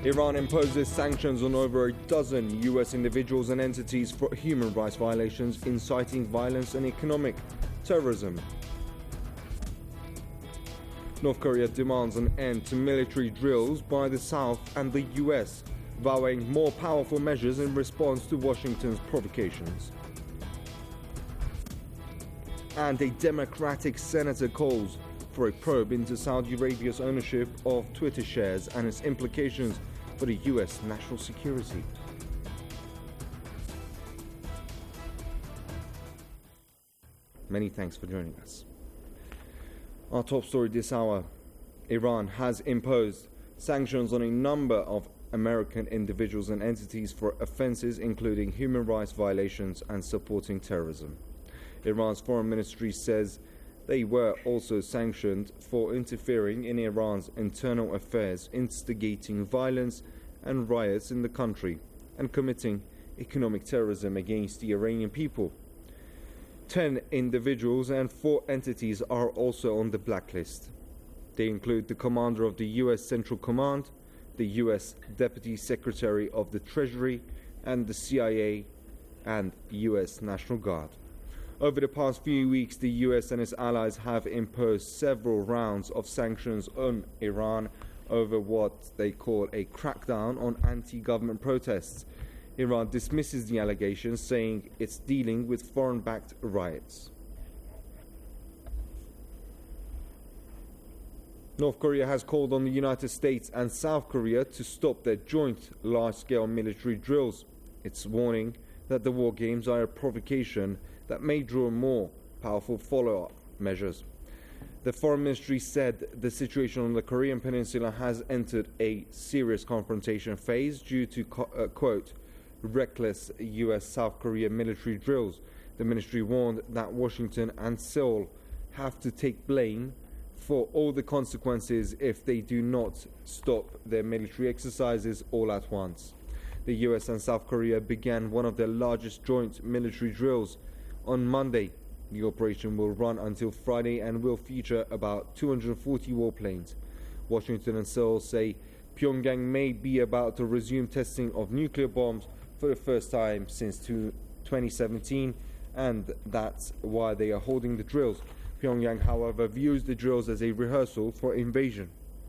Iran imposes sanctions on over a dozen US individuals and entities for human rights violations, inciting violence and economic terrorism. North Korea demands an end to military drills by the South and the US, vowing more powerful measures in response to Washington's provocations. And a Democratic senator calls for a probe into Saudi Arabia's ownership of Twitter shares and its implications for the US national security. Many thanks for joining us. Our top story this hour: Iran has imposed sanctions on a number of American individuals and entities for offenses including human rights violations and supporting terrorism. Iran's foreign ministry says they were also sanctioned for interfering in Iran's internal affairs, instigating violence and riots in the country, and committing economic terrorism against the Iranian people. 10 individuals and 4 entities are also on the blacklist. They include the commander of the US Central Command, the US Deputy Secretary of the Treasury, and the CIA and US National Guard. Over the past few weeks, the US and its allies have imposed several rounds of sanctions on Iran over what they call a crackdown on anti-government protests. Iran dismisses the allegations, saying it's dealing with foreign-backed riots. North Korea has called on the United States and South Korea to stop their joint large-scale military drills. It's warning that the war games are a provocation that may draw more powerful follow-up measures. The Foreign Ministry said the situation on the Korean Peninsula has entered a serious confrontation phase due to, quote, reckless US-South Korea military drills. The ministry warned that Washington and Seoul have to take blame for all the consequences if they do not stop their military exercises all at once. The US and South Korea began one of their largest joint military drills on Monday. The operation will run until Friday and will feature about 240 warplanes. Washington and Seoul say Pyongyang may be about to resume testing of nuclear bombs for the first time since 2017, and that's why they are holding the drills. Pyongyang, however, views the drills as a rehearsal for invasion.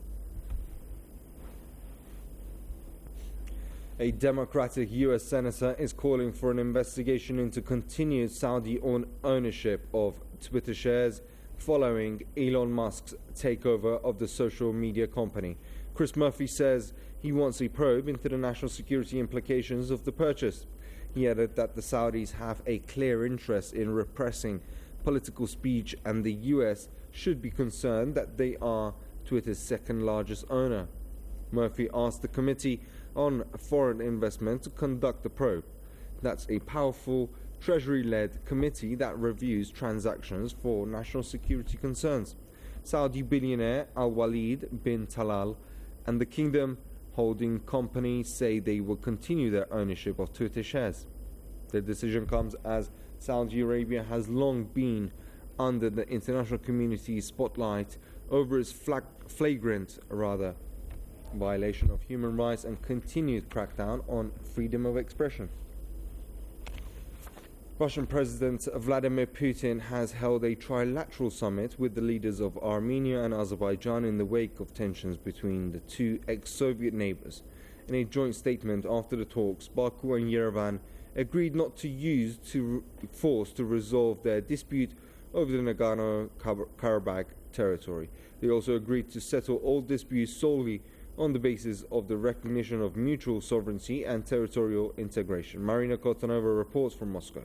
A Democratic US senator is calling for an investigation into continued Saudi ownership of Twitter shares following Elon Musk's takeover of the social media company. Chris Murphy says he wants a probe into the national security implications of the purchase. He added that the Saudis have a clear interest in repressing political speech, and the US should be concerned that they are Twitter's second largest owner. Murphy asked the Committee on Foreign Investment to conduct the probe. That's a powerful Treasury-led committee that reviews transactions for national security concerns. Saudi billionaire Al-Walid bin Talal and the Kingdom holding company say they will continue their ownership of Twitter shares. The decision comes as Saudi Arabia has long been under the international community's spotlight over its flagrant violation of human rights and continued crackdown on freedom of expression. Russian President Vladimir Putin has held a trilateral summit with the leaders of Armenia and Azerbaijan in the wake of tensions between the two ex-Soviet neighbors. In a joint statement after the talks, Baku and Yerevan agreed not to use force to resolve their dispute over the Nagorno-Karabakh territory. They also agreed to settle all disputes solely on the basis of the recognition of mutual sovereignty and territorial integration. Marina Kotanova reports from Moscow.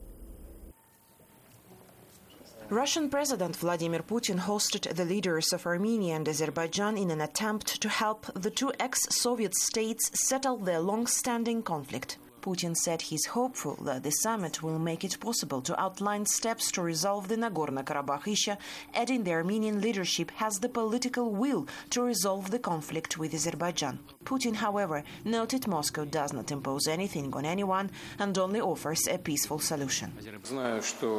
Russian President Vladimir Putin hosted the leaders of Armenia and Azerbaijan in an attempt to help the two ex-Soviet states settle their long-standing conflict. Putin said he's hopeful that the summit will make it possible to outline steps to resolve the Nagorno-Karabakh issue, adding the Armenian leadership has the political will to resolve the conflict with Azerbaijan. Putin, however, noted Moscow does not impose anything on anyone and only offers a peaceful solution.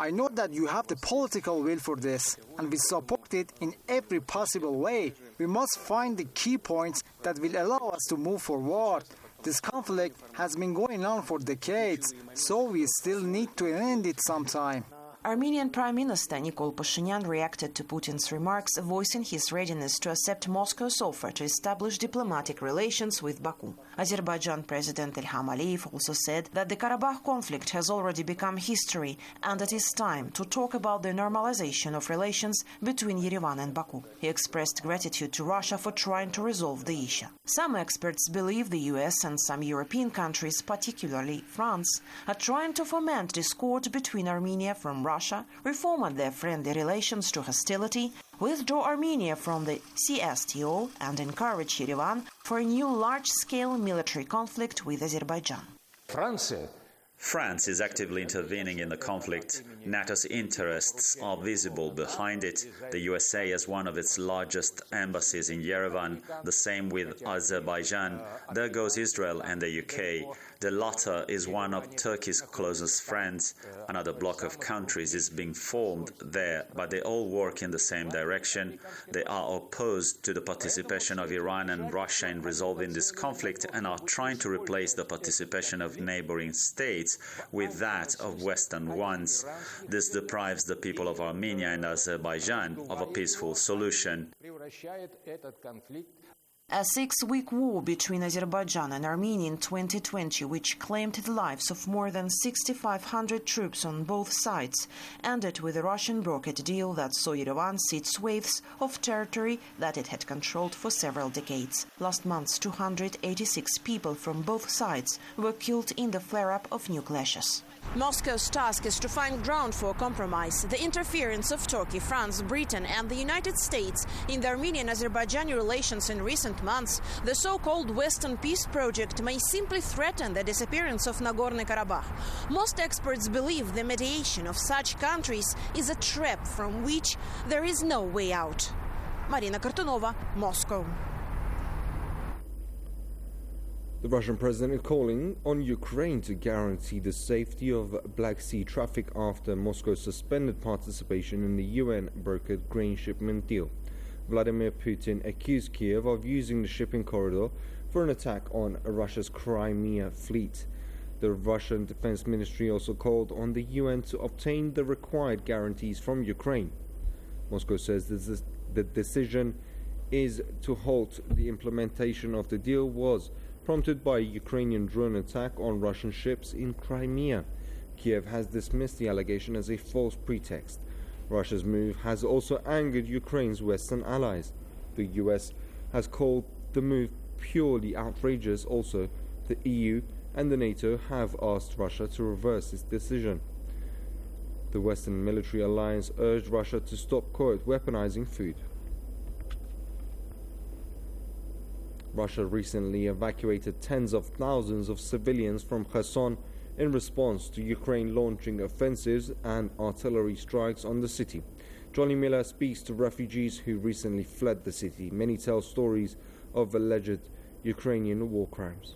I know that you have the political will for this, and we support it in every possible way. We must find the key points that will allow us to move forward. This conflict has been going on for decades, so we still need to end it sometime. Armenian Prime Minister Nikol Pashinyan reacted to Putin's remarks, voicing his readiness to accept Moscow's offer to establish diplomatic relations with Baku. Azerbaijan President Ilham Aliyev also said that the Karabakh conflict has already become history and it is time to talk about the normalization of relations between Yerevan and Baku. He expressed gratitude to Russia for trying to resolve the issue. Some experts believe the US and some European countries, particularly France, are trying to foment discord between Armenia from Russia, reformat their friendly relations to hostility, withdraw Armenia from the CSTO, and encourage Yerevan for a new large-scale military conflict with Azerbaijan. France is actively intervening in the conflict. NATO's interests are visible behind it. The USA has one of its largest embassies in Yerevan, the same with Azerbaijan. There goes Israel and the UK. The latter is one of Turkey's closest friends. Another bloc of countries is being formed there, but they all work in the same direction. They are opposed to the participation of Iran and Russia in resolving this conflict and are trying to replace the participation of neighboring states with that of Western ones. This deprives the people of Armenia and Azerbaijan of a peaceful solution. A 6-week war between Azerbaijan and Armenia in 2020, which claimed the lives of more than 6,500 troops on both sides, ended with a Russian brokered deal that saw Yerevan cede swathes of territory that it had controlled for several decades. Last month, 286 people from both sides were killed in the flare-up of new clashes. Moscow's task is to find ground for compromise. The interference of Turkey, France, Britain and the United States in the Armenian-Azerbaijani relations in recent months, the so-called Western Peace Project may simply threaten the disappearance of Nagorno-Karabakh. Most experts believe the mediation of such countries is a trap from which there is no way out. Marina Kartunova, Moscow. The Russian president is calling on Ukraine to guarantee the safety of Black Sea traffic after Moscow suspended participation in the UN-brokered grain shipment deal. Vladimir Putin accused Kiev of using the shipping corridor for an attack on Russia's Crimea fleet. The Russian Defense Ministry also called on the UN to obtain the required guarantees from Ukraine. Moscow says the decision is to halt the implementation of the deal was prompted by a Ukrainian drone attack on Russian ships in Crimea. Kiev has dismissed the allegation as a false pretext. Russia's move has also angered Ukraine's Western allies. The US has called the move purely outrageous. Also, the EU and the NATO have asked Russia to reverse its decision. The Western military alliance urged Russia to stop, quote, weaponizing food. Russia recently evacuated tens of thousands of civilians from Kherson in response to Ukraine launching offensives and artillery strikes on the city. Johnny Miller speaks to refugees who recently fled the city. Many tell stories of alleged Ukrainian war crimes.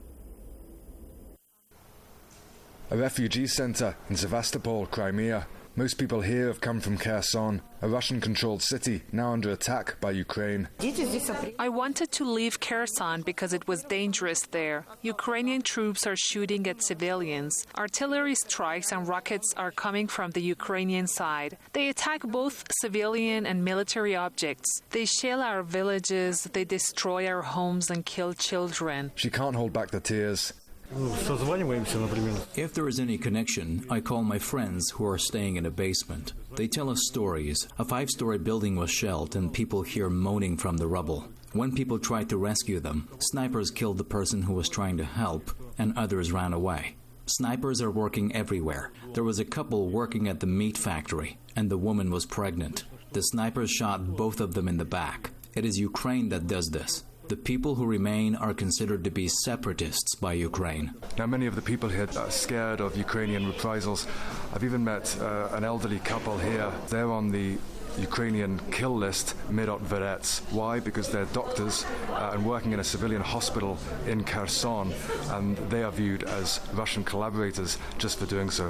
A refugee centre in Sevastopol, Crimea. Most people here have come from Kherson, a Russian-controlled city now under attack by Ukraine. I wanted to leave Kherson because it was dangerous there. Ukrainian troops are shooting at civilians. Artillery strikes and rockets are coming from the Ukrainian side. They attack both civilian and military objects. They shell our villages, they destroy our homes and kill children. She can't hold back the tears. If there is any connection, I call my friends who are staying in a basement. They tell us stories. A 5-story building was shelled and people hear moaning from the rubble. When people tried to rescue them, snipers killed the person who was trying to help and others ran away. Snipers are working everywhere. There was a couple working at the meat factory and the woman was pregnant. The snipers shot both of them in the back. It is Ukraine that does this. The people who remain are considered to be separatists by Ukraine. Now, many of the people here are scared of Ukrainian reprisals. I've even met an elderly couple here. They're on the Ukrainian kill list, Mirot Verets. Why? Because they're doctors and working in a civilian hospital in Kherson, and they are viewed as Russian collaborators just for doing so.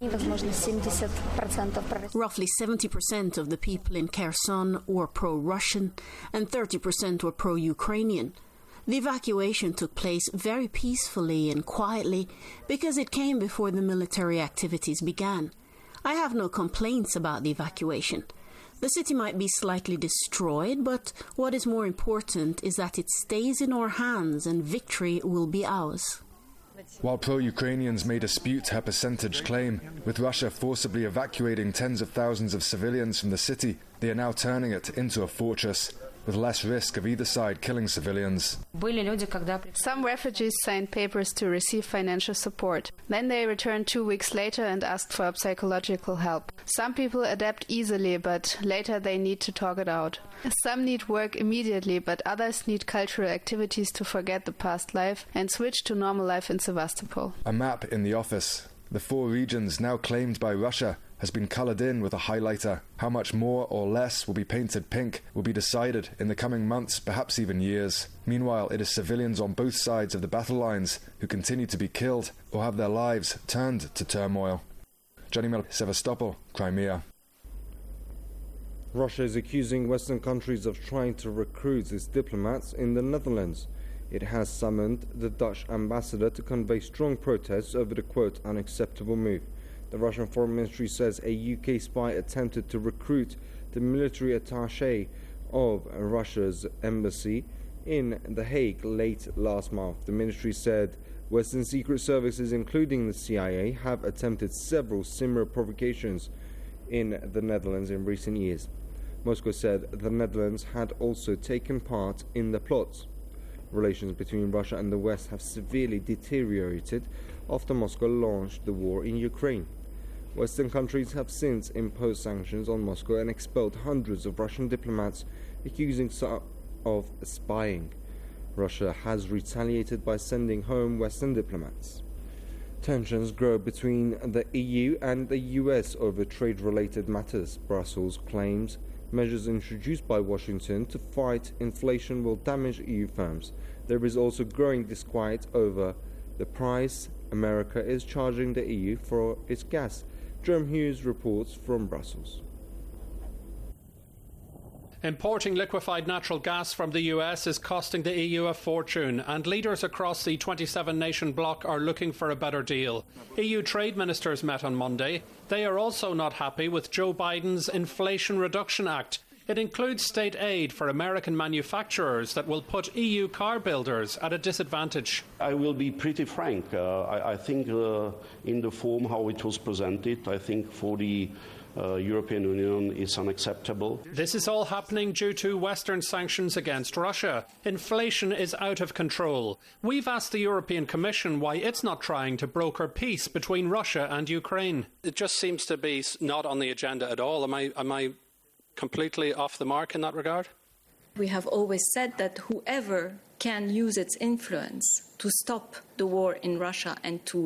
Roughly 70% of the people in Kherson were pro-Russian and 30% were pro-Ukrainian. The evacuation took place very peacefully and quietly because it came before the military activities began. I have no complaints about the evacuation. The city might be slightly destroyed, but what is more important is that it stays in our hands and victory will be ours. While pro-Ukrainians may dispute her percentage claim, with Russia forcibly evacuating tens of thousands of civilians from the city, they are now turning it into a fortress, with less risk of either side killing civilians. Some refugees signed papers to receive financial support. Then they returned 2 weeks later and asked for psychological help. Some people adapt easily, but later they need to talk it out. Some need work immediately, but others need cultural activities to forget the past life and switch to normal life in Sevastopol. A map in the office. The 4 regions now claimed by Russia has been coloured in with a highlighter. How much more or less will be painted pink will be decided in the coming months, perhaps even years. Meanwhile, it is civilians on both sides of the battle lines who continue to be killed or have their lives turned to turmoil. Johnny Miller, Sevastopol, Crimea. Russia is accusing Western countries of trying to recruit its diplomats in the Netherlands. It has summoned the Dutch ambassador to convey strong protests over the, quote, unacceptable move. The Russian Foreign Ministry says a UK spy attempted to recruit the military attaché of Russia's embassy in The Hague late last month. The ministry said Western secret services, including the CIA, have attempted several similar provocations in the Netherlands in recent years. Moscow said the Netherlands had also taken part in the plots. Relations between Russia and the West have severely deteriorated after Moscow launched the war in Ukraine. Western countries have since imposed sanctions on Moscow and expelled hundreds of Russian diplomats accusing some of spying. Russia has retaliated by sending home Western diplomats. Tensions grow between the EU and the US over trade-related matters. Brussels claims measures introduced by Washington to fight inflation will damage EU firms. There is also growing disquiet over the price America is charging the EU for its gas. Jerome Hughes reports from Brussels. Importing liquefied natural gas from the US is costing the EU a fortune, and leaders across the 27-nation bloc are looking for a better deal. EU trade ministers met on Monday. They are also not happy with Joe Biden's Inflation Reduction Act. It includes state aid for American manufacturers that will put EU car builders at a disadvantage. I will be pretty frank. I think in the form how it was presented, I think for the European Union is unacceptable. This is all happening due to Western sanctions against Russia. Inflation is out of control. We've asked the European Commission why it's not trying to broker peace between Russia and Ukraine. It just seems to be not on the agenda at all. Am I completely off the mark in that regard? We have always said that whoever can use its influence to stop the war in Russia and to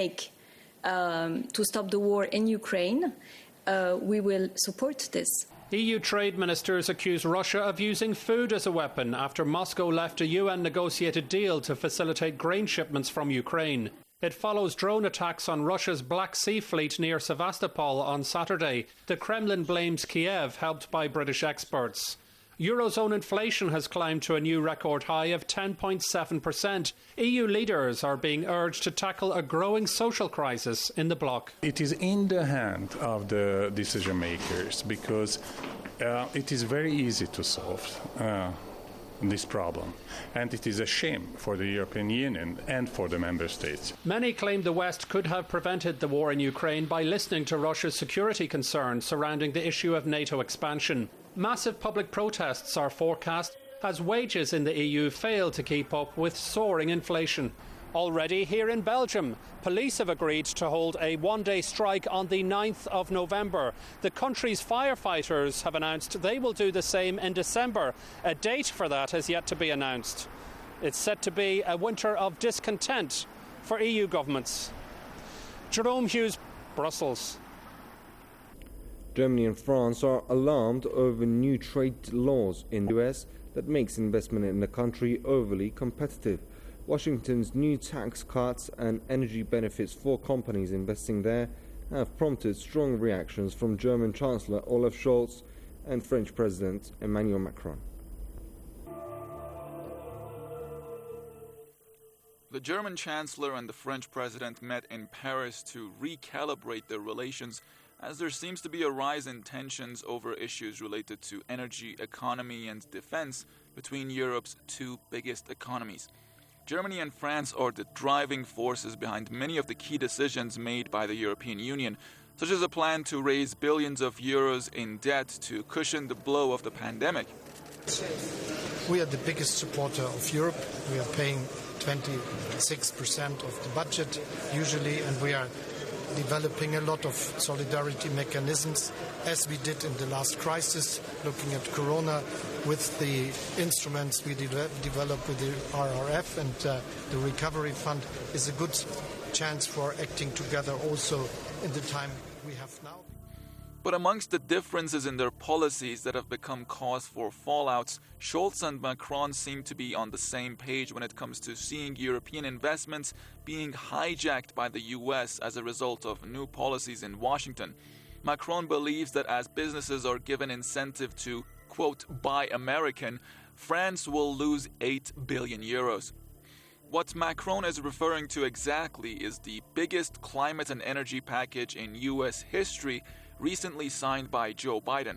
stop the war in Ukraine, we will support this. EU trade ministers accuse Russia of using food as a weapon after Moscow left a UN-negotiated deal to facilitate grain shipments from Ukraine. It follows drone attacks on Russia's Black Sea Fleet near Sevastopol on Saturday. The Kremlin blames Kiev, helped by British experts. Eurozone inflation has climbed to a new record high of 10.7%. EU leaders are being urged to tackle a growing social crisis in the bloc. It is in the hand of the decision makers because it is very easy to solve this problem. And it is a shame for the European Union and for the member states. Many claim the West could have prevented the war in Ukraine by listening to Russia's security concerns surrounding the issue of NATO expansion. Massive public protests are forecast as wages in the EU fail to keep up with soaring inflation. Already here in Belgium, police have agreed to hold a one-day strike on the 9th of November. The country's firefighters have announced they will do the same in December. A date for that has yet to be announced. It's set to be a winter of discontent for EU governments. Jerome Hughes, Brussels. Germany and France are alarmed over new trade laws in the US that makes investment in the country overly competitive. Washington's new tax cuts and energy benefits for companies investing there have prompted strong reactions from German Chancellor Olaf Scholz and French President Emmanuel Macron. The German Chancellor and the French President met in Paris to recalibrate their relations, as there seems to be a rise in tensions over issues related to energy, economy and defense between Europe's two biggest economies. Germany and France are the driving forces behind many of the key decisions made by the European Union, such as a plan to raise billions of euros in debt to cushion the blow of the pandemic. We are the biggest supporter of Europe. We are paying 26% of the budget usually, and we are developing a lot of solidarity mechanisms, as we did in the last crisis, looking at Corona with the instruments we developed with the RRF, and the Recovery Fund is a good chance for acting together also in the time we have now. But amongst the differences in their policies that have become cause for fallouts, Scholz and Macron seem to be on the same page when it comes to seeing European investments being hijacked by the US as a result of new policies in Washington. Macron believes that as businesses are given incentive to, quote, buy American, France will lose 8 billion euros. What Macron is referring to exactly is the biggest climate and energy package in US history, recently signed by Joe Biden.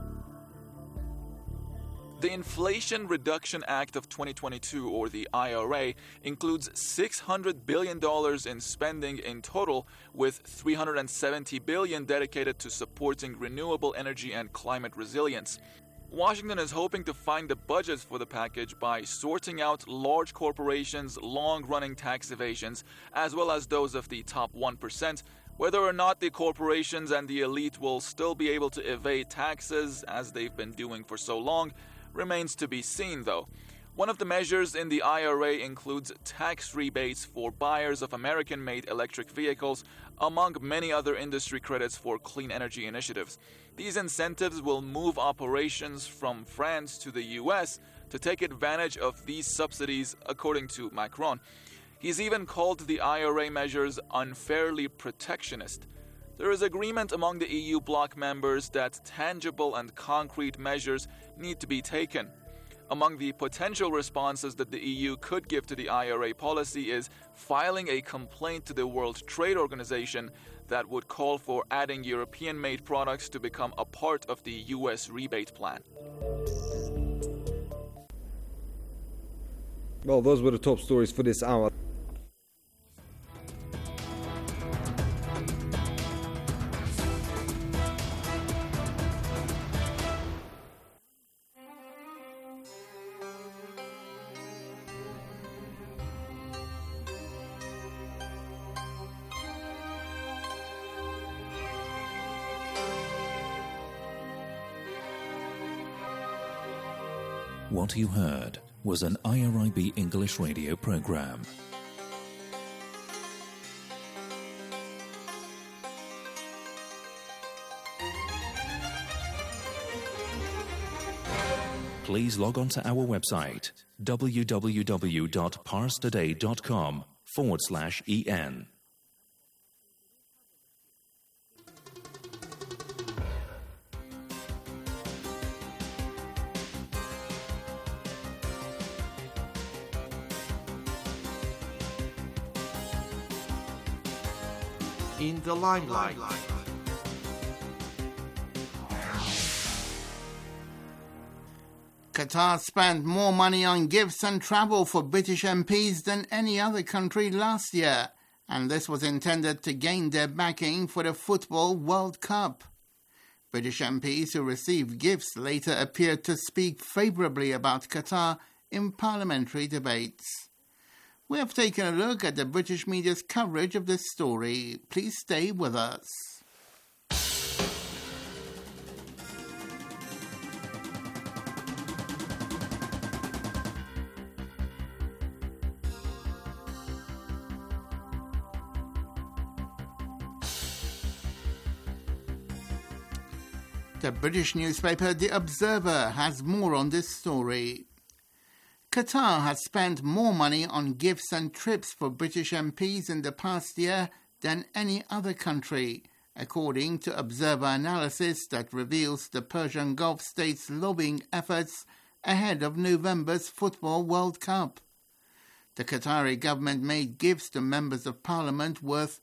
The Inflation Reduction Act of 2022, or the IRA, includes $600 billion in spending in total, with $370 billion dedicated to supporting renewable energy and climate resilience. Washington is hoping to find the budget for the package by sorting out large corporations' long-running tax evasions, as well as those of the top 1%. Whether or not the corporations and the elite will still be able to evade taxes, as they've been doing for so long, remains to be seen, though. One of the measures in the IRA includes tax rebates for buyers of American-made electric vehicles, among many other industry credits for clean energy initiatives. These incentives will move operations from France to the US to take advantage of these subsidies, according to Macron. He's even called the IRA measures unfairly protectionist. There is agreement among the EU bloc members that tangible and concrete measures need to be taken. Among the potential responses that the EU could give to the IRA policy is filing a complaint to the World Trade Organization that would call for adding European-made products to become a part of the US rebate plan. Well, those were the top stories for this hour. What you heard was an IRIB English radio program. Please log on to our website www.parstoday.com/en. In the limelight. Qatar spent more money on gifts and travel for British MPs than any other country last year, and this was intended to gain their backing for the Football World Cup. British MPs who received gifts later appeared to speak favourably about Qatar in parliamentary debates. We have taken a look at the British media's coverage of this story. Please stay with us. The British newspaper The Observer has more on this story. Qatar has spent more money on gifts and trips for British MPs in the past year than any other country, according to Observer analysis that reveals the Persian Gulf states' lobbying efforts ahead of November's Football World Cup. The Qatari government made gifts to members of parliament worth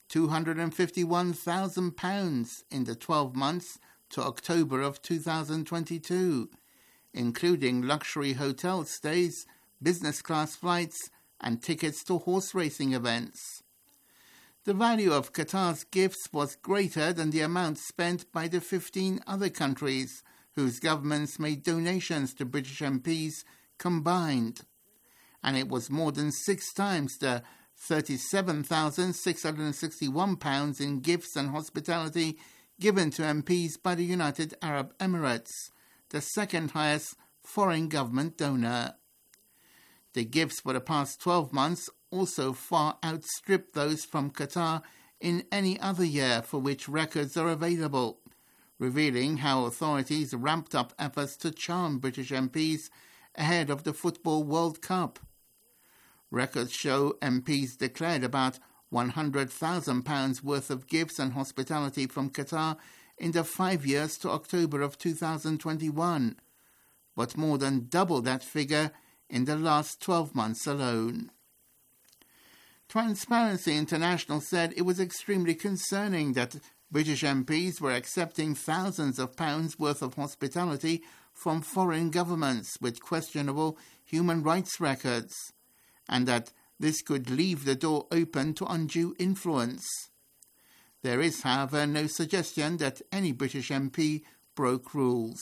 £251,000 in the 12 months to October of 2022, including luxury hotel stays, business-class flights and tickets to horse racing events. The value of Qatar's gifts was greater than the amount spent by the 15 other countries whose governments made donations to British MPs combined, and it was more than 6 times the £37,661 in gifts and hospitality given to MPs by the United Arab Emirates, the second highest foreign government donor. The gifts for the past 12 months also far outstripped those from Qatar in any other year for which records are available, revealing how authorities ramped up efforts to charm British MPs ahead of the Football World Cup. Records show MPs declared about £100,000 worth of gifts and hospitality from Qatar in the 5 years to October of 2021, but more than double that figure in the last 12 months alone. Transparency International said it was extremely concerning that British MPs were accepting thousands of pounds worth of hospitality from foreign governments with questionable human rights records, and that this could leave the door open to undue influence. There is, however, no suggestion that any British MP broke rules.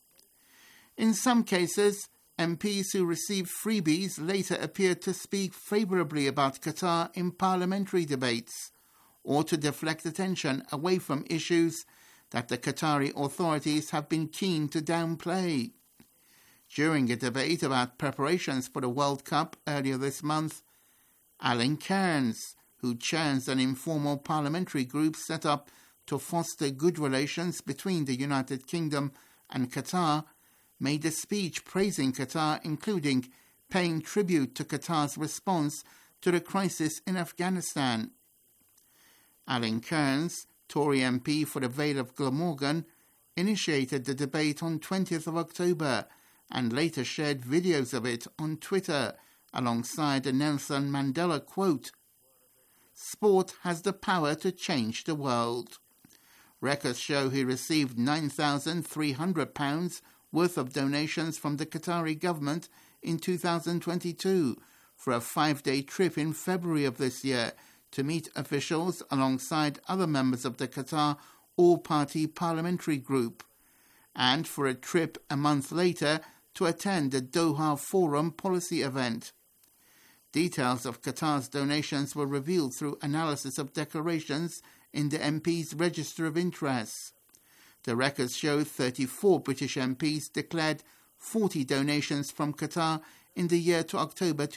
In some cases, MPs who received freebies later appeared to speak favourably about Qatar in parliamentary debates, or to deflect attention away from issues that the Qatari authorities have been keen to downplay. During a debate about preparations for the World Cup earlier this month, Alan Cairns, who chairs an informal parliamentary group set up to foster good relations between the United Kingdom and Qatar, made a speech praising Qatar, including paying tribute to Qatar's response to the crisis in Afghanistan. Alan Cairns, Tory MP for the Vale of Glamorgan, initiated the debate on 20th of October and later shared videos of it on Twitter alongside a Nelson Mandela quote, "Sport has the power to change the world." Records show he received £9,300 worth of donations from the Qatari government in 2022 for a 5-day trip in February of this year to meet officials alongside other members of the Qatar All-Party Parliamentary Group, and for a trip a month later to attend the Doha Forum policy event. Details of Qatar's donations were revealed through analysis of declarations in the MP's Register of Interests. The records show 34 British MPs declared 40 donations from Qatar in the year to October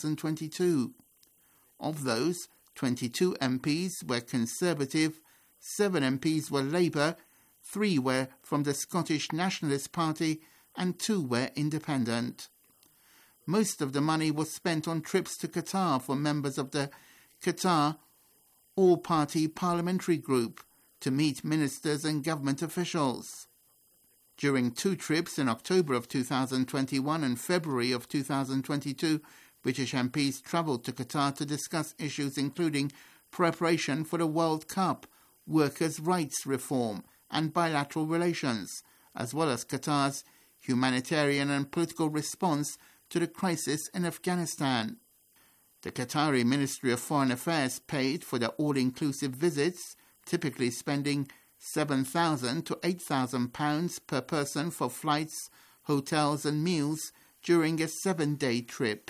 2022. Of those, 22 MPs were Conservative, 7 MPs were Labour, 3 were from the Scottish Nationalist Party, and 2 were independent. Most of the money was spent on trips to Qatar for members of the Qatar All-Party Parliamentary Group to meet ministers and government officials. During 2 trips in October of 2021 and February of 2022, British MPs travelled to Qatar to discuss issues including preparation for the World Cup, workers' rights reform and bilateral relations, as well as Qatar's humanitarian and political response to the crisis in Afghanistan. The Qatari Ministry of Foreign Affairs paid for their all-inclusive visits, typically spending £7,000 to £8,000 per person for flights, hotels and meals during a 7-day trip.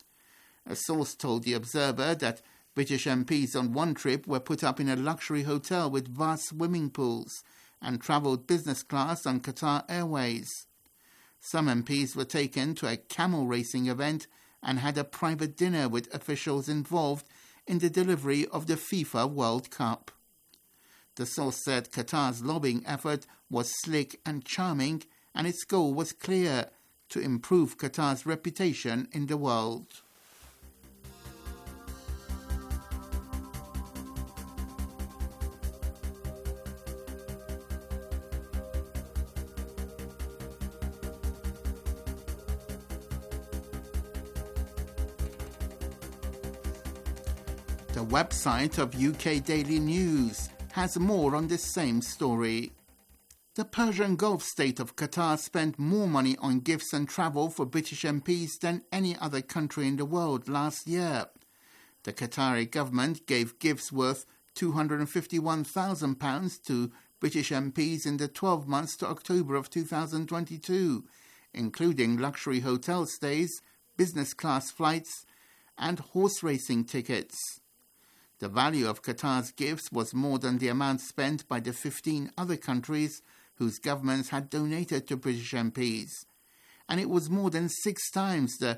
A source told The Observer that British MPs on one trip were put up in a luxury hotel with vast swimming pools and travelled business class on Qatar Airways. Some MPs were taken to a camel racing event and had a private dinner with officials involved in the delivery of the FIFA World Cup. The source said Qatar's lobbying effort was slick and charming, and its goal was clear: to improve Qatar's reputation in the world. The website of UK Daily News has more on this same story. The Persian Gulf state of Qatar spent more money on gifts and travel for British MPs than any other country in the world last year. The Qatari government gave gifts worth £251,000 to British MPs in the 12 months to October of 2022, including luxury hotel stays, business class flights, and horse racing tickets. The value of Qatar's gifts was more than the amount spent by the 15 other countries whose governments had donated to British MPs, and it was more than 6 times the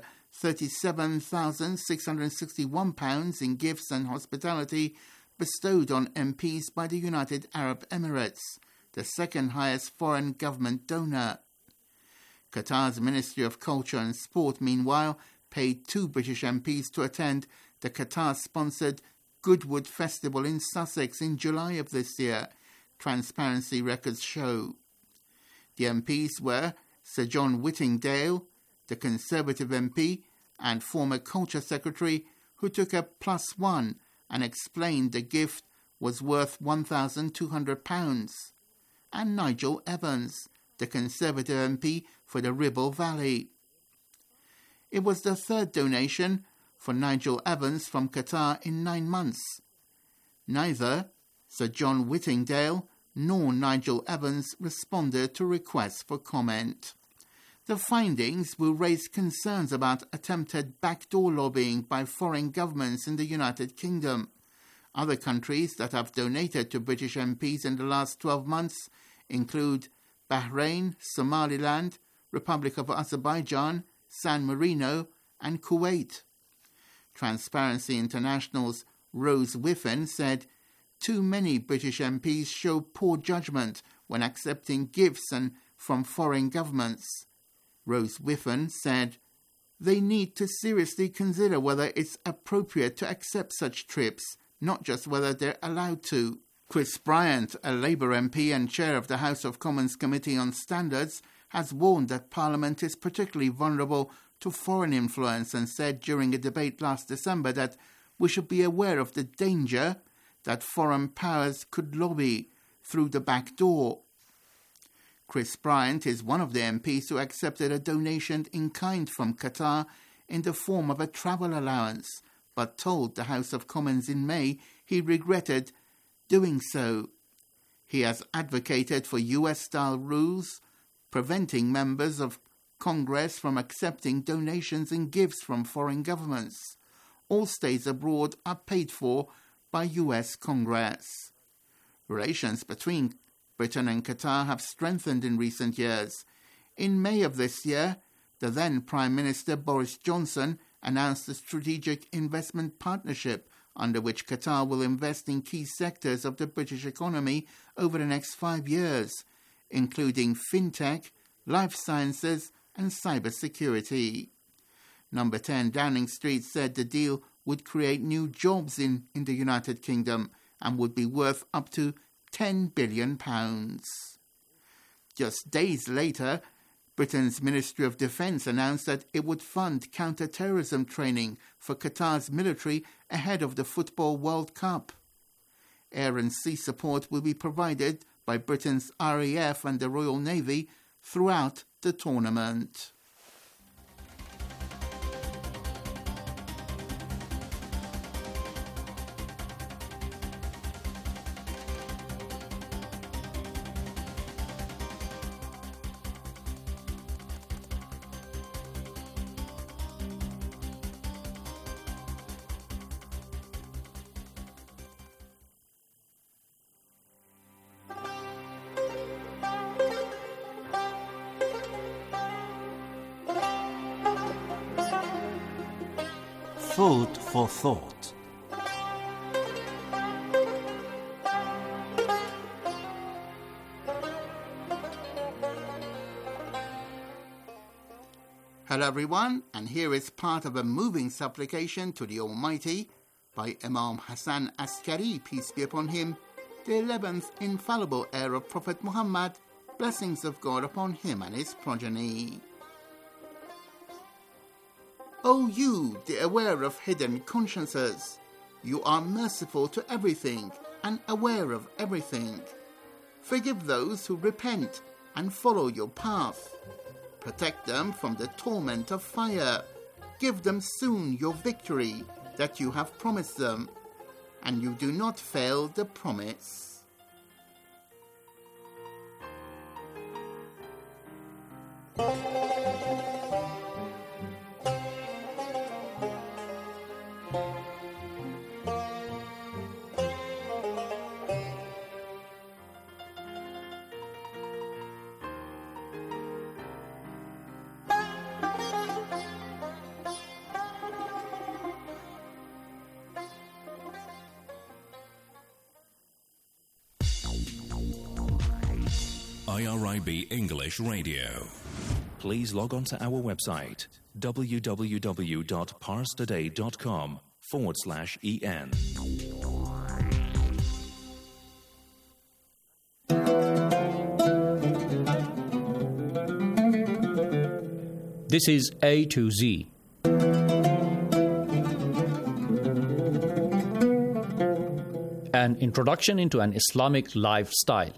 £37,661 in gifts and hospitality bestowed on MPs by the United Arab Emirates, the second highest foreign government donor. Qatar's Ministry of Culture and Sport, meanwhile, paid 2 British MPs to attend the Qatar-sponsored Goodwood Festival in Sussex in July of this year, Transparency records show. The MPs were Sir John Whittingdale, the Conservative MP and former Culture Secretary, who took a +1 and explained the gift was worth £1,200, and Nigel Evans, the Conservative MP for the Ribble Valley. It was the third donation for Nigel Evans from Qatar in 9 months. Neither Sir John Whittingdale nor Nigel Evans responded to requests for comment. The findings will raise concerns about attempted backdoor lobbying by foreign governments in the United Kingdom. Other countries that have donated to British MPs in the last 12 months include Bahrain, Somaliland, Republic of Azerbaijan, San Marino, and Kuwait. Transparency International's Rose Whiffen said, "Too many British MPs show poor judgment when accepting gifts and from foreign governments." Rose Whiffen said, "They need to seriously consider whether it's appropriate to accept such trips, not just whether they're allowed to." Chris Bryant, a Labour MP and chair of the House of Commons Committee on Standards, has warned that Parliament is particularly vulnerable to foreign influence and said during a debate last December that we should be aware of the danger that foreign powers could lobby through the back door. Chris Bryant is one of the MPs who accepted a donation in kind from Qatar in the form of a travel allowance, but told the House of Commons in May he regretted doing so. He has advocated for US-style rules preventing members of Congress from accepting donations and gifts from foreign governments. All stays abroad are paid for by US Congress. Relations between Britain and Qatar have strengthened in recent years. In May of this year, the then Prime Minister Boris Johnson announced a strategic investment partnership under which Qatar will invest in key sectors of the British economy over the next 5 years, including fintech, life sciences and cybersecurity. Number 10 Downing Street said the deal would create new jobs in the United Kingdom and would be worth up to £10 billion. Just days later, Britain's Ministry of Defence announced that it would fund counter-terrorism training for Qatar's military ahead of the Football World Cup. Air and sea support will be provided by Britain's RAF and the Royal Navy throughout the tournament. Food for thought. Hello everyone, and here is part of a moving supplication to the Almighty by Imam Hassan Askari, peace be upon him, the 11th infallible heir of Prophet Muhammad, blessings of God upon him and his progeny. O you, the aware of hidden consciences, You are merciful to everything and aware of everything. Forgive those who repent and follow your path. Protect them from the torment of fire. Give them soon your victory that you have promised them, and you do not fail the promise. IRIB English Radio. Please log on to our website www.parstoday.com/en. This is A to Z. An introduction into an Islamic lifestyle.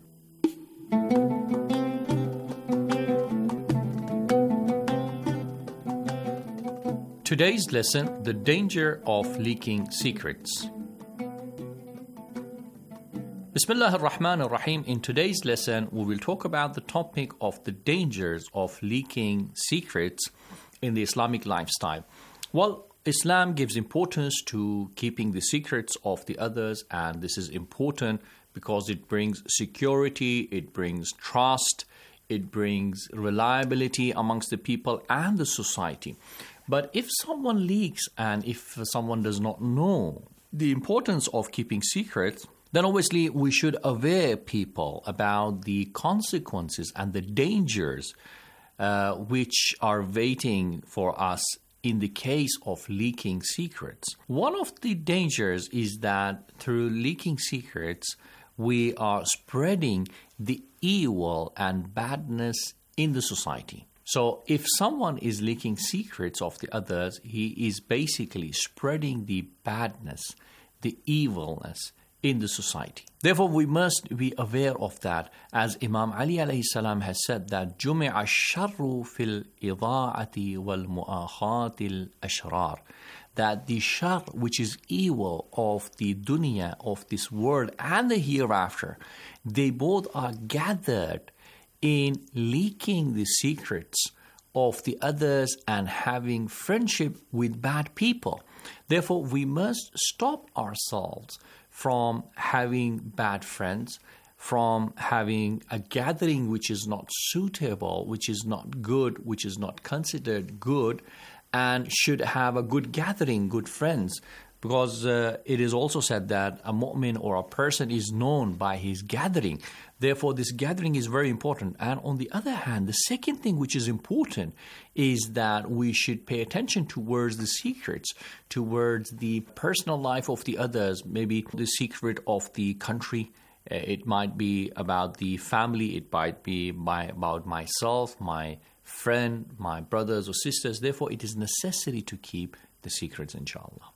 Today's lesson, the danger of leaking secrets. Bismillah ar-Rahman ar-Rahim. In today's lesson, we will talk about the topic of the dangers of leaking secrets in the Islamic lifestyle. Well, Islam gives importance to keeping the secrets of the others, and this is important because it brings security, it brings trust, it brings reliability amongst the people and the society. But if someone leaks and if someone does not know the importance of keeping secrets, then obviously we should aware people about the consequences and the dangers which are waiting for us in the case of leaking secrets. One of the dangers is that through leaking secrets, we are spreading the evil and badness in the society. So if someone is leaking secrets of the others, he is basically spreading the badness, the evilness in the society. Therefore, we must be aware of that. As Imam Ali alayhi salam has said that جُمِعَ الشَّرُّ فِي الْإِضَاعَةِ وَالْمُؤَاخَاةِ الْأَشْرَارِ, that the shar, which is evil of the dunya, of this world and the hereafter, they both are gathered in leaking the secrets of the others and having friendship with bad people. Therefore, we must stop ourselves from having bad friends, from having a gathering which is not suitable, which is not good, which is not considered good, and should have a good gathering, good friends. Because it is also said that a mu'min or a person is known by his gathering. Therefore, this gathering is very important. And on the other hand, the second thing which is important is that we should pay attention towards the secrets, towards the personal life of the others, maybe the secret of the country. It might be about the family. It might be about myself, my friend, my brothers or sisters. Therefore, it is necessary to keep the secrets, inshallah.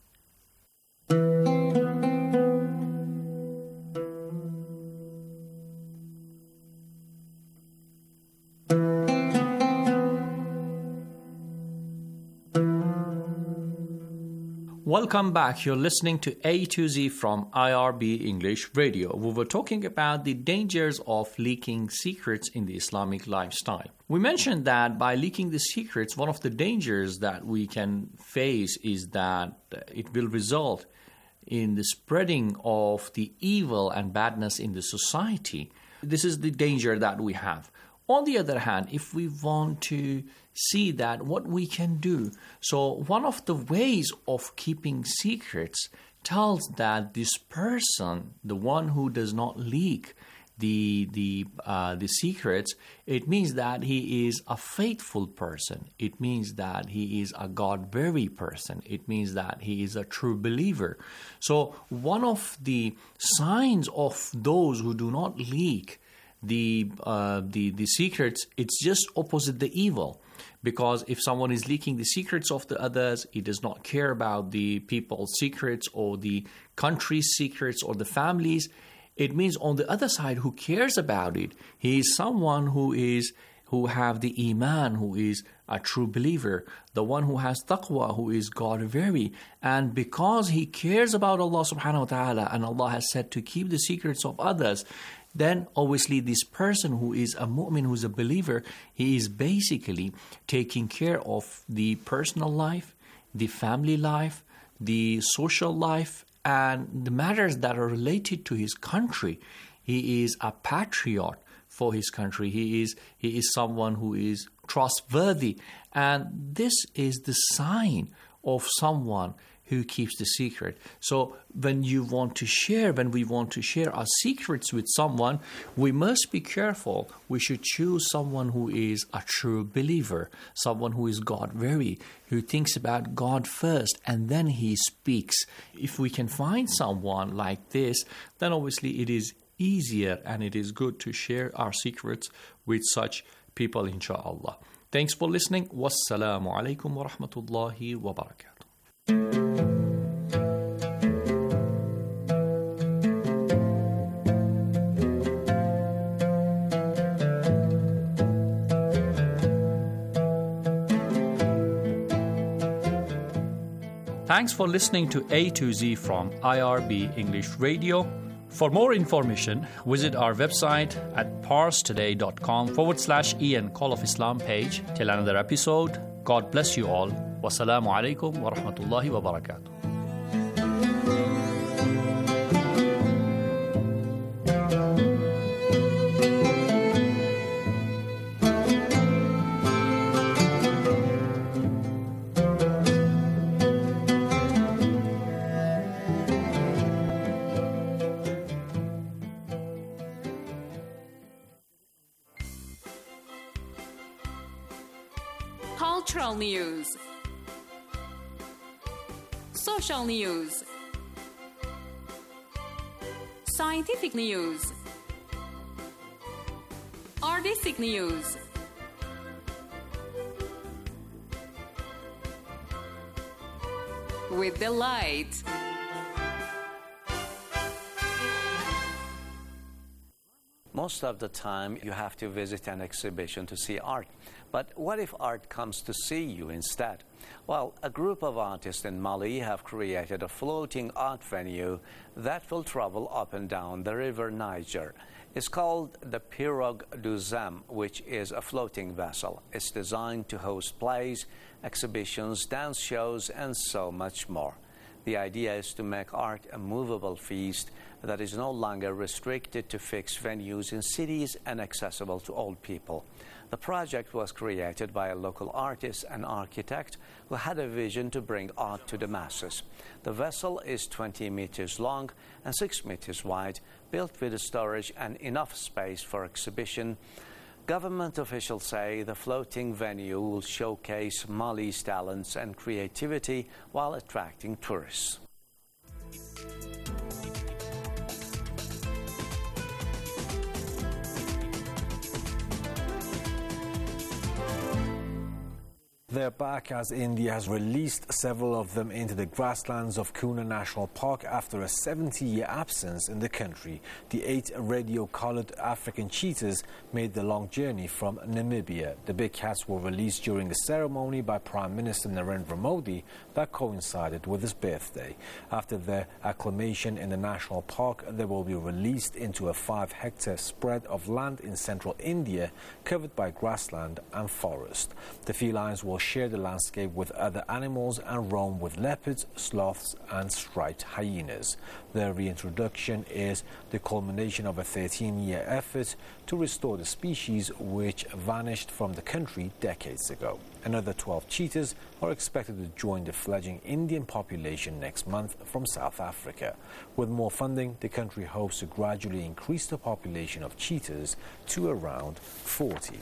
Welcome back. You're listening to A to Z from IRB English Radio. We were talking about the dangers of leaking secrets in the Islamic lifestyle. We mentioned that by leaking the secrets, one of the dangers that we can face is that it will result in the spreading of the evil and badness in the society. This is the danger that we have. On the other hand, if we want to see that what we can do, so one of the ways of keeping secrets tells that this person, the one who does not leak the secrets, it means that he is a faithful person. It means that he is a God-fearing person. It means that he is a true believer. So one of the signs of those who do not leak the secrets, it's just opposite the evil. Because if someone is leaking the secrets of the others, he does not care about the people's secrets or the country's secrets or the families. It means on the other side, who cares about it? He is someone who have the iman, who is a true believer, the one who has taqwa, who is God-fearing. And because he cares about Allah subhanahu wa ta'ala, and Allah has said to keep the secrets of others, then obviously this person who is a mu'min, who is a believer, he is basically taking care of the personal life, the family life, the social life, and the matters that are related to his country. He is a patriot for his country. He is someone who is trustworthy. And this is the sign of someone who keeps the secret. So when we want to share our secrets with someone, we must be careful. We should choose someone who is a true believer, someone who is God-fearing, who thinks about God first, and then he speaks. If we can find someone like this, then obviously it is easier and it is good to share our secrets with such people, inshallah. Thanks for listening. Wassalamu alaikum wa rahmatullahi wa barakatuh. Thanks for listening to A to Z from IRB English Radio. For more information, visit our website at parstoday.com/Ian Call of Islam page. Till another episode, God bless you all. Wassalamu alaikum wa rahmatullahi wa barakatuh. Cultural news, social news, scientific news, artistic news, with delight. Most of the time, you have to visit an exhibition to see art. But what if art comes to see you instead? Well, a group of artists in Mali have created a floating art venue that will travel up and down the river Niger. It's called the Pirogue du Zam, which is a floating vessel. It's designed to host plays, exhibitions, dance shows, and so much more. The idea is to make art a movable feast that is no longer restricted to fixed venues in cities and accessible to all people. The project was created by a local artist and architect who had a vision to bring art to the masses. The vessel is 20 meters long and 6 meters wide, built with storage and enough space for exhibition. Government officials say the floating venue will showcase Mali's talents and creativity while attracting tourists. They're back as India has released several of them into the grasslands of Kuna National Park after a 70-year absence in the country. The 8 radio-collared African cheetahs made the long journey from Namibia. The big cats were released during a ceremony by Prime Minister Narendra Modi that coincided with his birthday. After their acclimation in the national park, they will be released into a 5-hectare spread of land in central India covered by grassland and forest. The felines will share the landscape with other animals and roam with leopards, sloths and striped hyenas. Their reintroduction is the culmination of a 13-year effort to restore the species which vanished from the country decades ago. Another 12 cheetahs are expected to join the fledgling Indian population next month from South Africa. With more funding, the country hopes to gradually increase the population of cheetahs to around 40.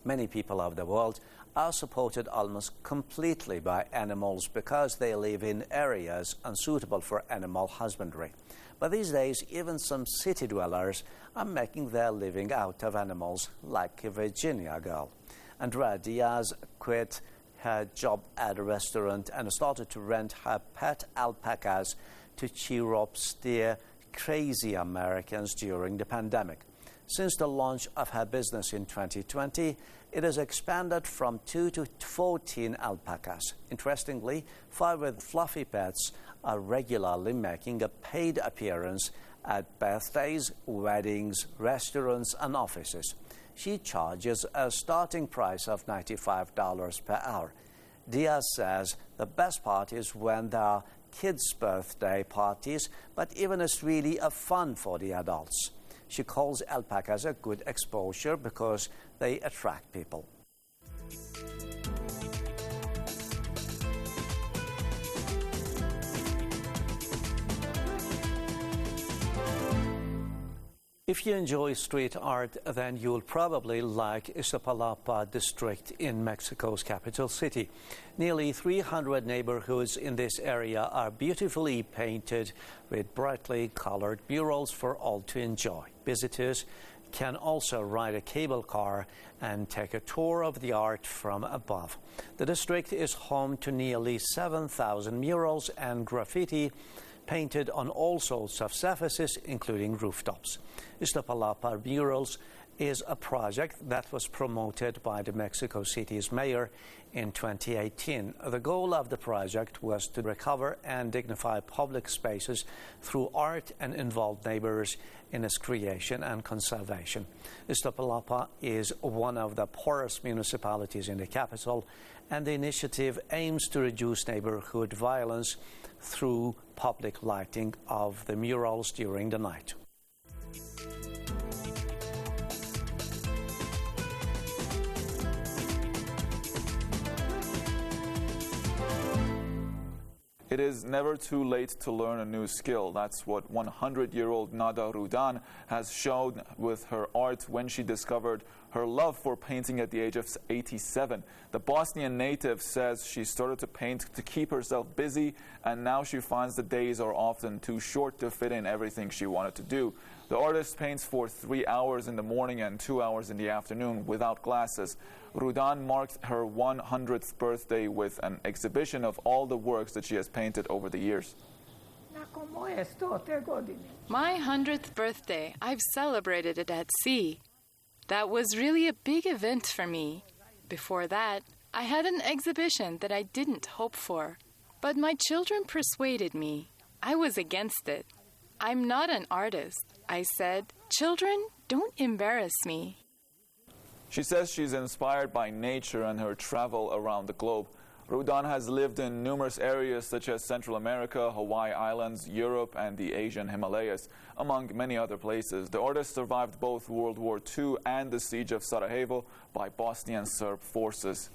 Many people of the world are supported almost completely by animals because they live in areas unsuitable for animal husbandry. But these days, even some city dwellers are making their living out of animals, like a Virginia girl. Andrea Diaz quit her job at a restaurant and started to rent her pet alpacas to cheer up the crazy Americans during the pandemic. Since the launch of her business in 2020, it has expanded from 2 to 14 alpacas. Interestingly, 5 with fluffy pets are regularly making a paid appearance at birthdays, weddings, restaurants, and offices. She charges a starting price of $95 per hour. Diaz says the best part is when there are kids' birthday parties, but even it's really a fun for the adults. She calls alpacas a good exposure because they attract people. If you enjoy street art, then you'll probably like Iztapalapa district in Mexico's capital city. Nearly 300 neighborhoods in this area are beautifully painted with brightly colored murals for all to enjoy. Visitors can also ride a cable car and take a tour of the art from above. The district is home to nearly 7,000 murals and graffiti painted on all sorts of surfaces, including rooftops. Iztapalapa Murals is a project that was promoted by the Mexico City's mayor in 2018. The goal of the project was to recover and dignify public spaces through art and involve neighbors in its creation and conservation. Iztapalapa is one of the poorest municipalities in the capital, and the initiative aims to reduce neighborhood violence through public lighting of the murals during the night. It is never too late to learn a new skill. That's what 100-year-old Nada Rudan has shown with her art when she discovered her love for painting at the age of 87. The Bosnian native says she started to paint to keep herself busy, and now she finds the days are often too short to fit in everything she wanted to do. The artist paints for 3 hours in the morning and 2 hours in the afternoon without glasses. Rudan marked her 100th birthday with an exhibition of all the works that she has painted over the years. My 100th birthday, I've celebrated it at sea. That was really a big event for me. Before that, I had an exhibition that I didn't hope for. But my children persuaded me. I was against it. I'm not an artist. I said, "Children, don't embarrass me." She says she's inspired by nature and her travel around the globe. Rudan has lived in numerous areas such as Central America, Hawaii Islands, Europe, and the Asian Himalayas, among many other places. The artist survived both World War II and the siege of Sarajevo by Bosnian Serb forces.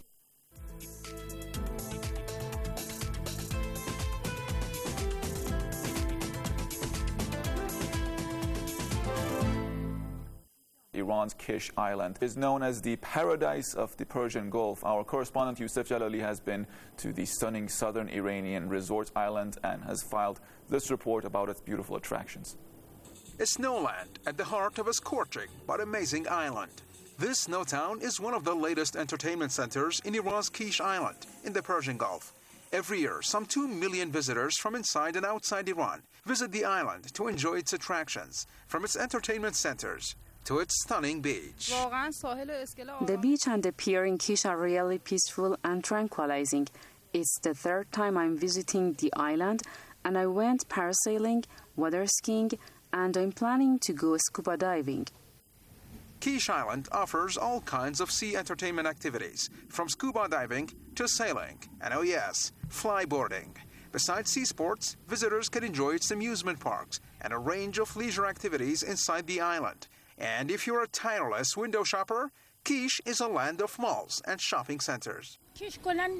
Iran's Kish Island is known as the paradise of the Persian Gulf. Our correspondent Youssef Jalali has been to the stunning southern Iranian resort island and has filed this report about its beautiful attractions. A snowland at the heart of a scorching but amazing island. This snow town is one of the latest entertainment centers in Iran's Kish Island in the Persian Gulf. Every year, some 2 million visitors from inside and outside Iran visit the island to enjoy its attractions, from its entertainment centers to its stunning beach. The beach and the pier in Kish are really peaceful and tranquilizing. It's the 3rd time I'm visiting the island, and I went parasailing, water skiing, and I'm planning to go scuba diving. Kish Island offers all kinds of sea entertainment activities, from scuba diving to sailing, and oh yes, flyboarding. Besides sea sports, visitors can enjoy its amusement parks and a range of leisure activities inside the island. And if you're a tireless window shopper, Kish is a land of malls and shopping centers. Kish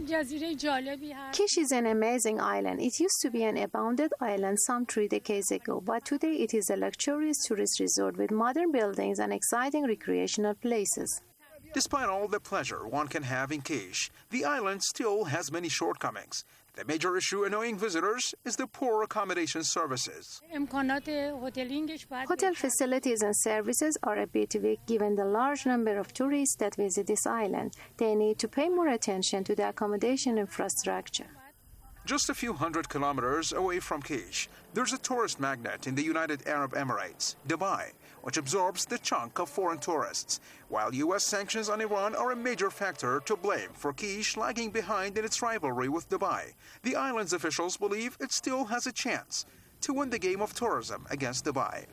is an amazing island. It used to be an abandoned island some 3 decades ago, but today it is a luxurious tourist resort with modern buildings and exciting recreational places. Despite all the pleasure one can have in Kish, the island still has many shortcomings. The major issue annoying visitors is the poor accommodation services. Hotel facilities and services are a bit weak given the large number of tourists that visit this island. They need to pay more attention to the accommodation infrastructure. Just a few hundred kilometers away from Kish, there's a tourist magnet in the United Arab Emirates, Dubai, which absorbs the chunk of foreign tourists, while U.S. sanctions on Iran are a major factor to blame for Kish lagging behind in its rivalry with Dubai. The island's officials believe it still has a chance to win the game of tourism against Dubai.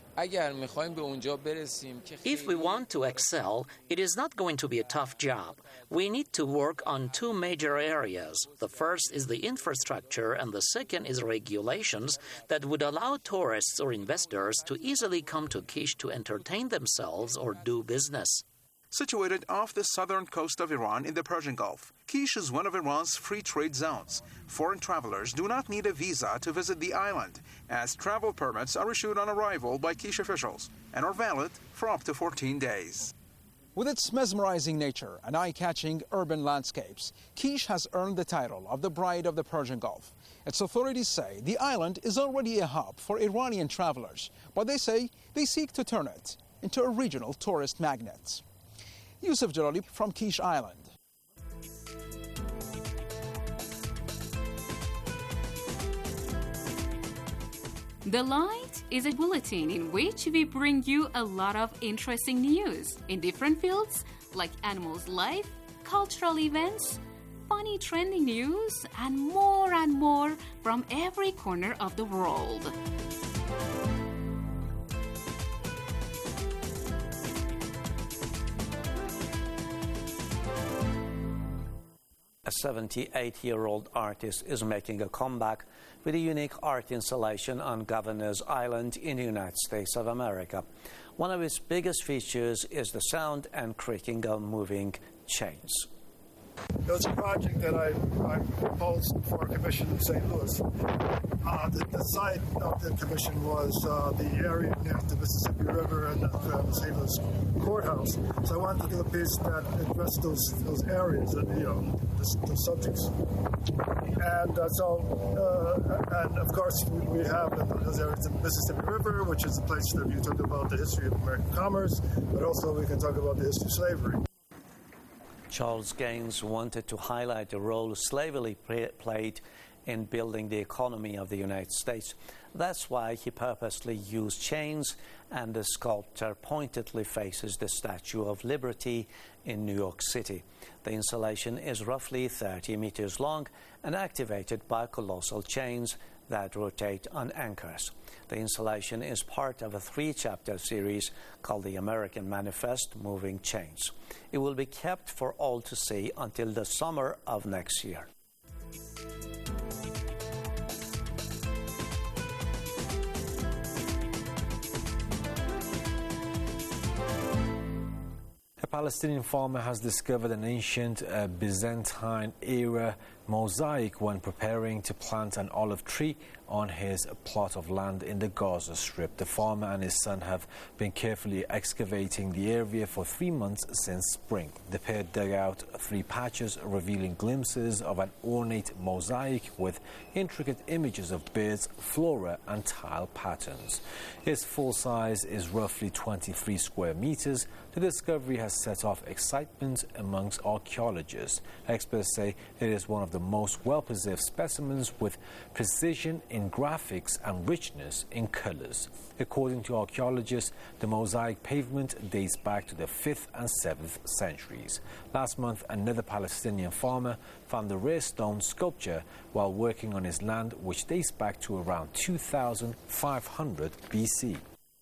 If we want to excel, it is not going to be a tough job. We need to work on two major areas. The first is the infrastructure, and the second is regulations that would allow tourists or investors to easily come to Kish to entertain themselves or do business. Situated off the southern coast of Iran in the Persian Gulf, Kish is one of Iran's free trade zones. Foreign travelers do not need a visa to visit the island, as travel permits are issued on arrival by Kish officials and are valid for up to 14 days. With its mesmerizing nature and eye-catching urban landscapes, Kish has earned the title of the Bride of the Persian Gulf. Its authorities say the island is already a hub for Iranian travelers, but they say they seek to turn it into a regional tourist magnet. Yusuf Jalali from Kish Island. The Light is a bulletin in which we bring you a lot of interesting news in different fields like animals' life, cultural events, funny trending news, and more from every corner of the world. A 78-year-old artist is making a comeback with a unique art installation on Governor's Island in the United States of America. One of its biggest features is the sound and creaking of moving chains. It was a project that I proposed for a commission in St. Louis. The site of the commission was the area near the Mississippi River and the St. Louis courthouse. So I wanted to do a piece that addressed those areas, the subjects. And and of course we have those areas in the Mississippi River, which is a place that you talk about the history of American commerce, but also we can talk about the history of slavery. Charles Gaines wanted to highlight the role slavery played in building the economy of the United States. That's why he purposely used chains, and the sculpture pointedly faces the Statue of Liberty in New York City. The installation is roughly 30 meters long and activated by colossal chains that rotate on anchors. The installation is part of a 3-chapter series called The American Manifest: Moving Chains. It will be kept for all to see until the summer of next year. A Palestinian farmer has discovered an ancient Byzantine-era mosaic when preparing to plant an olive tree on his plot of land in the Gaza Strip. The farmer and his son have been carefully excavating the area for 3 months since spring. The pair dug out 3 patches, revealing glimpses of an ornate mosaic with intricate images of birds, flora, and tile patterns. Its full size is roughly 23 square meters. The discovery has set off excitement amongst archaeologists. Experts say it is one of the most well-preserved specimens with precision in graphics and richness in colors. According to archaeologists, the mosaic pavement dates back to the 5th and 7th centuries. Last month, another Palestinian farmer found the rare stone sculpture while working on his land, which dates back to around 2500 BC.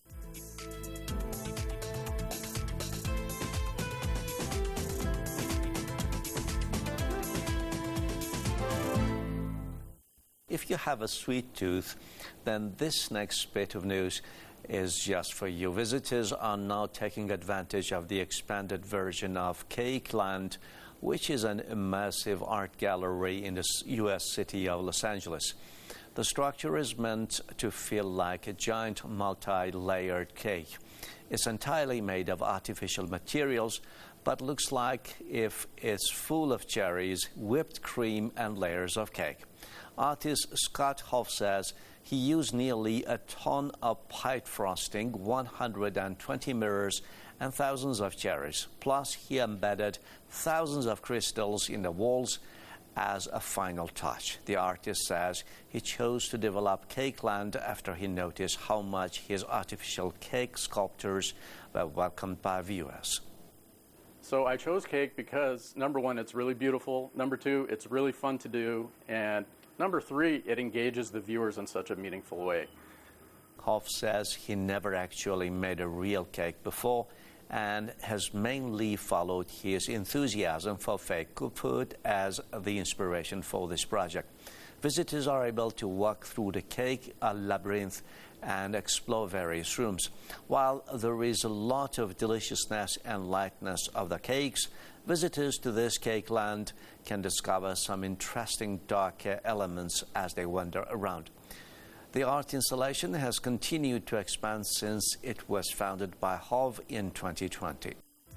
If you have a sweet tooth, then this next bit of news is just for you. Visitors are now taking advantage of the expanded version of Cake Land, which is an immersive art gallery in the U.S. city of Los Angeles. The structure is meant to feel like a giant multi-layered cake. It's entirely made of artificial materials, but looks like if it's full of cherries, whipped cream, and layers of cake. Artist Scott Hoff says he used nearly a ton of pipe frosting, 120 mirrors, and thousands of cherries. Plus, he embedded thousands of crystals in the walls as a final touch. The artist says he chose to develop Cakeland after he noticed how much his artificial cake sculptures were welcomed by viewers. So I chose cake because, number one, it's really beautiful. Number two, it's really fun to do. And number three, it engages the viewers in such a meaningful way. Hoff says he never actually made a real cake before and has mainly followed his enthusiasm for fake food as the inspiration for this project. Visitors are able to walk through the cake labyrinth and explore various rooms. While there is a lot of deliciousness and lightness of the cakes, visitors to this cake land can discover some interesting darker elements as they wander around. The art installation has continued to expand since it was founded by Hoff in 2020.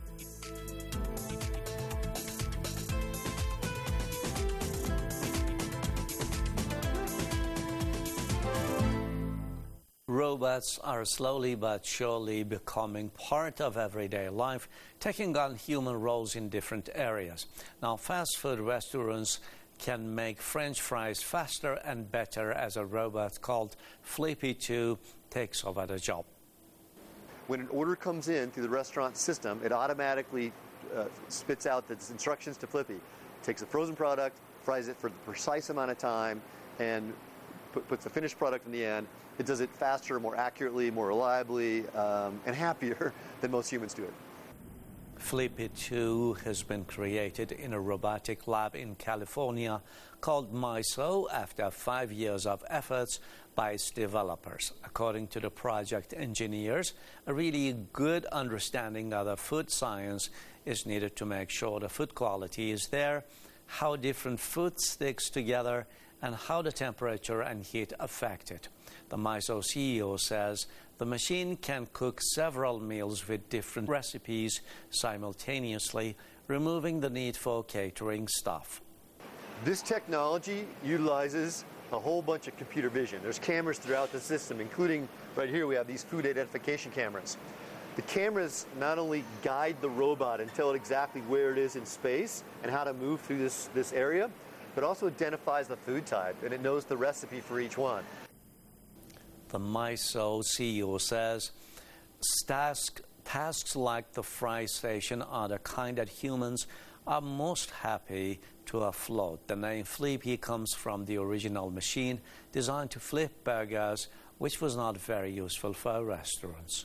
Robots are slowly but surely becoming part of everyday life, taking on human roles in different areas. Now, fast food restaurants can make French fries faster and better as a robot called Flippy 2 takes over the job. When an order comes in through the restaurant system, it automatically spits out the instructions to Flippy. Takes a frozen product, fries it for the precise amount of time, and puts the finished product in the end. It does it faster, more accurately, more reliably, and happier than most humans do it. Flippy 2 has been created in a robotic lab in California called MISO after 5 years of efforts by its developers. According to the project engineers, a really good understanding of the food science is needed to make sure the food quality is there, how different food sticks together, and how the temperature and heat affect it. The MISO CEO says the machine can cook several meals with different recipes simultaneously, removing the need for catering staff. This technology utilizes a whole bunch of computer vision. There's cameras throughout the system, including right here we have these food identification cameras. The cameras not only guide the robot and tell it exactly where it is in space and how to move through this area, but also identifies the food type, and it knows the recipe for each one. The MISO CEO says tasks like the fry station are the kind that humans are most happy to offload. The name Flippy comes from the original machine designed to flip burgers, which was not very useful for restaurants.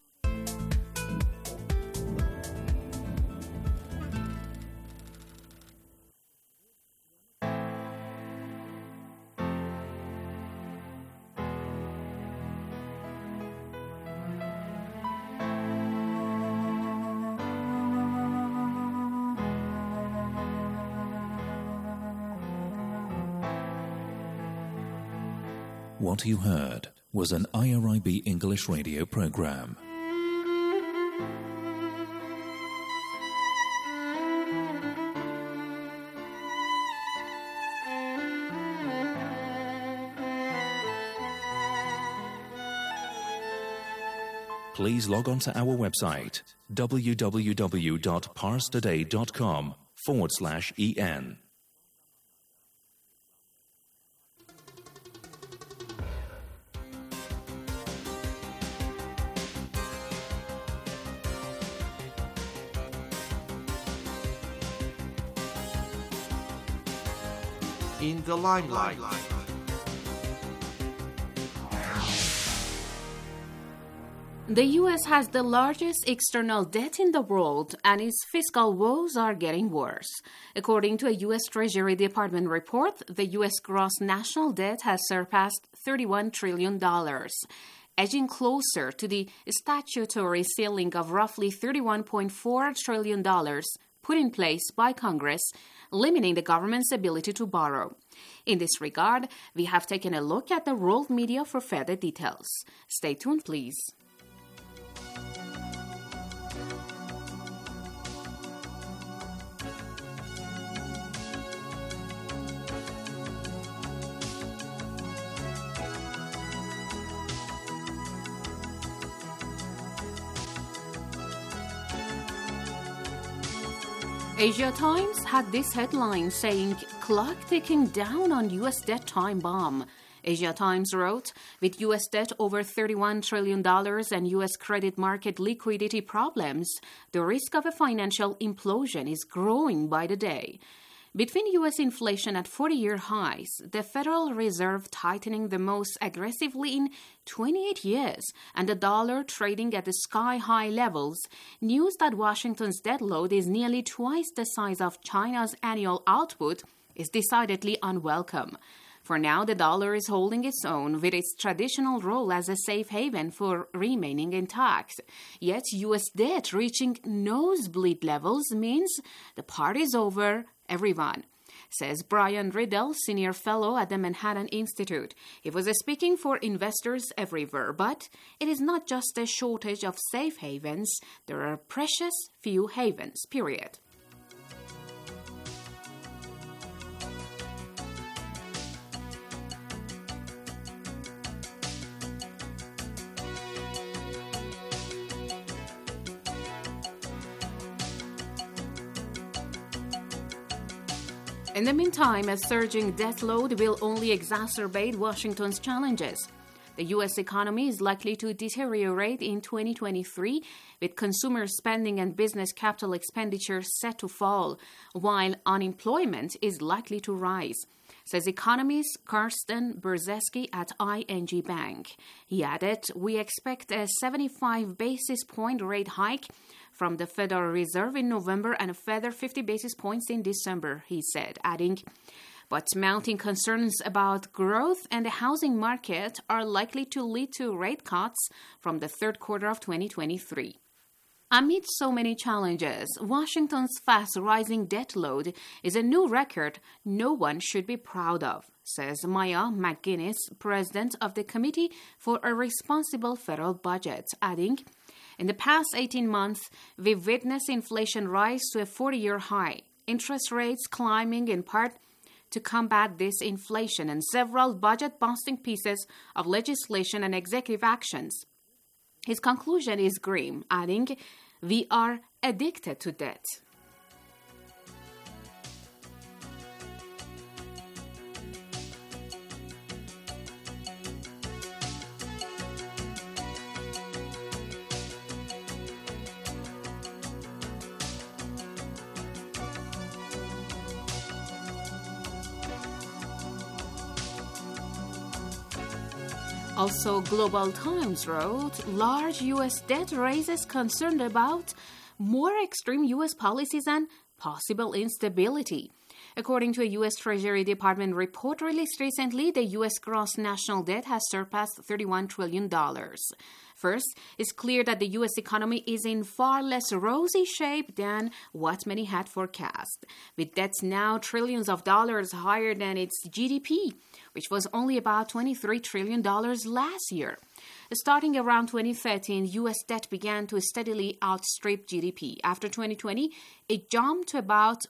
What you heard was an IRIB English radio program. Please log on to our website www.parstoday.com/en. In the limelight. The U.S. has the largest external debt in the world, and its fiscal woes are getting worse. According to a U.S. Treasury Department report, the U.S. gross national debt has surpassed $31 trillion, edging closer to the statutory ceiling of roughly $31.4 trillion put in place by Congress, limiting the government's ability to borrow. In this regard, we have taken a look at the world media for further details. Stay tuned, please. Asia Times had this headline saying, "Clock ticking down on U.S. debt time bomb." Asia Times wrote, with U.S. debt over $31 trillion and U.S. credit market liquidity problems, the risk of a financial implosion is growing by the day. Between U.S. inflation at 40-year highs, the Federal Reserve tightening the most aggressively in 28 years, and the dollar trading at the sky-high levels, news that Washington's debt load is nearly twice the size of China's annual output is decidedly unwelcome. For now, the dollar is holding its own with its traditional role as a safe haven for remaining intact. Yet U.S. debt reaching nosebleed levels means the party's over, everyone, says Brian Riddell, senior fellow at the Manhattan Institute. He was speaking for investors everywhere, but it is not just a shortage of safe havens. There are precious few havens, period. In the meantime, a surging debt load will only exacerbate Washington's challenges. The U.S. economy is likely to deteriorate in 2023, with consumer spending and business capital expenditure set to fall, while unemployment is likely to rise, says economist Karsten Berzeski at ING Bank. He added, "We expect a 75 basis point rate hike from the Federal Reserve in November and a further 50 basis points in December," he said, adding, "But mounting concerns about growth and the housing market are likely to lead to rate cuts from the third quarter of 2023. Amid so many challenges, Washington's fast-rising debt load is a new record no one should be proud of, says Maya McGuinness, president of the Committee for a Responsible Federal Budget, adding, "In the past 18 months, we've witnessed inflation rise to a 40-year high, interest rates climbing in part to combat this inflation, and several budget-busting pieces of legislation and executive actions." His conclusion is grim, adding, "We are addicted to debt." Also, Global Times wrote, large U.S. debt raises concern about more extreme U.S. policies and possible instability. According to a U.S. Treasury Department report released recently, the U.S. gross national debt has surpassed $31 trillion. First, it's clear that the U.S. economy is in far less rosy shape than what many had forecast, with debts now trillions of dollars higher than its GDP, which was only about $23 trillion last year. Starting around 2013, U.S. debt began to steadily outstrip GDP. After 2020, it jumped to about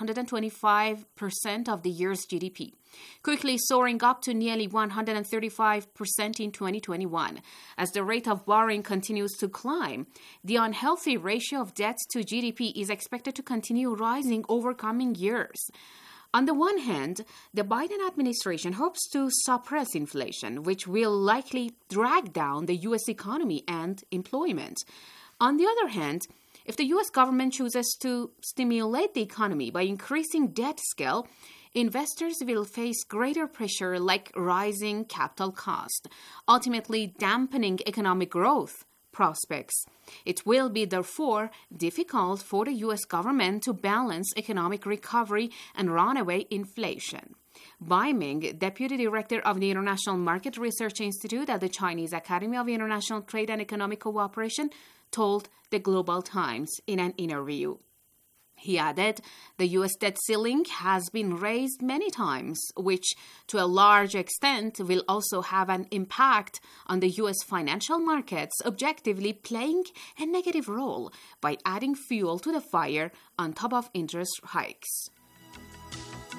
125% of the year's GDP, quickly soaring up to nearly 135% in 2021. As the rate of borrowing continues to climb, the unhealthy ratio of debt to GDP is expected to continue rising over coming years. On the one hand, the Biden administration hopes to suppress inflation, which will likely drag down the U.S. economy and employment. On the other hand, if the U.S. government chooses to stimulate the economy by increasing debt scale, investors will face greater pressure like rising capital cost, ultimately dampening economic growth prospects. It will be, therefore, difficult for the U.S. government to balance economic recovery and runaway inflation. Bai Ming, Deputy Director of the International Market Research Institute at the Chinese Academy of International Trade and Economic Cooperation, told the Global Times in an interview. He added, the U.S. debt ceiling has been raised many times, which to a large extent will also have an impact on the U.S. financial markets, objectively playing a negative role by adding fuel to the fire on top of interest hikes.